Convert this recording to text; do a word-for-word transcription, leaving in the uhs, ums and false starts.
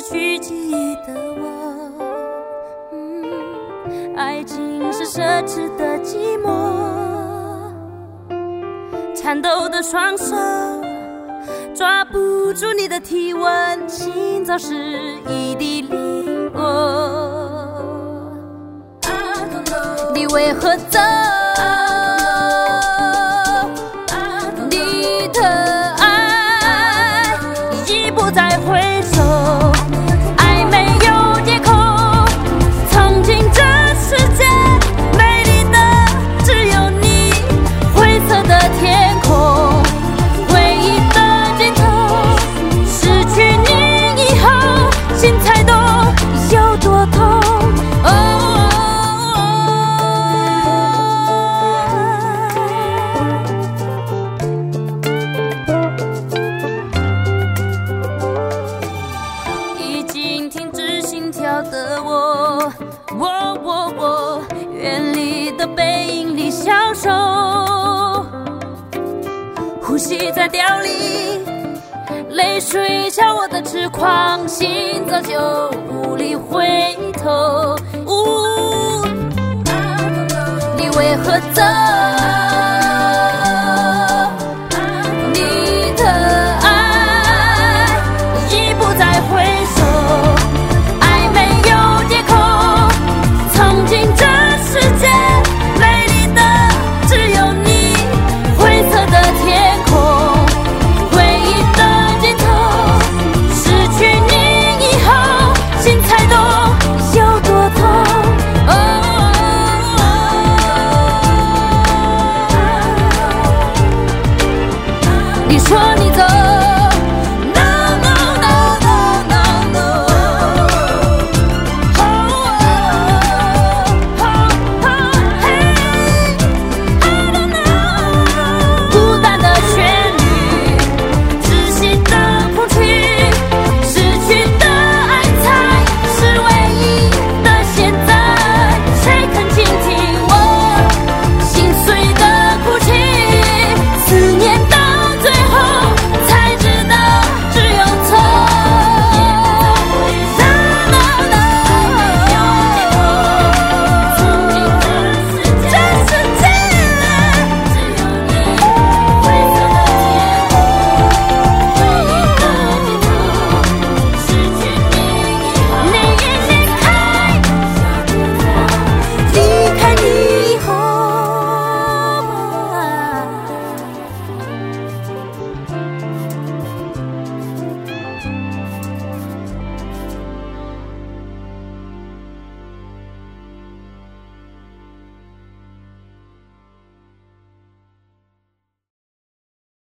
去记忆的我，嗯，爱情是奢侈的寂寞，颤抖的双手抓不住你的体温，心早是一滴零落。你为何走？你的爱已不再回首，爱没有借口。曾经这世界美丽的只有你，灰色的天空，唯一的尽头。失去你以后，心才懂有多痛。的我，我我我，远离的背影里消瘦，呼吸在凋零，泪水敲我的痴狂，心早就无力回头。呜，你为何走？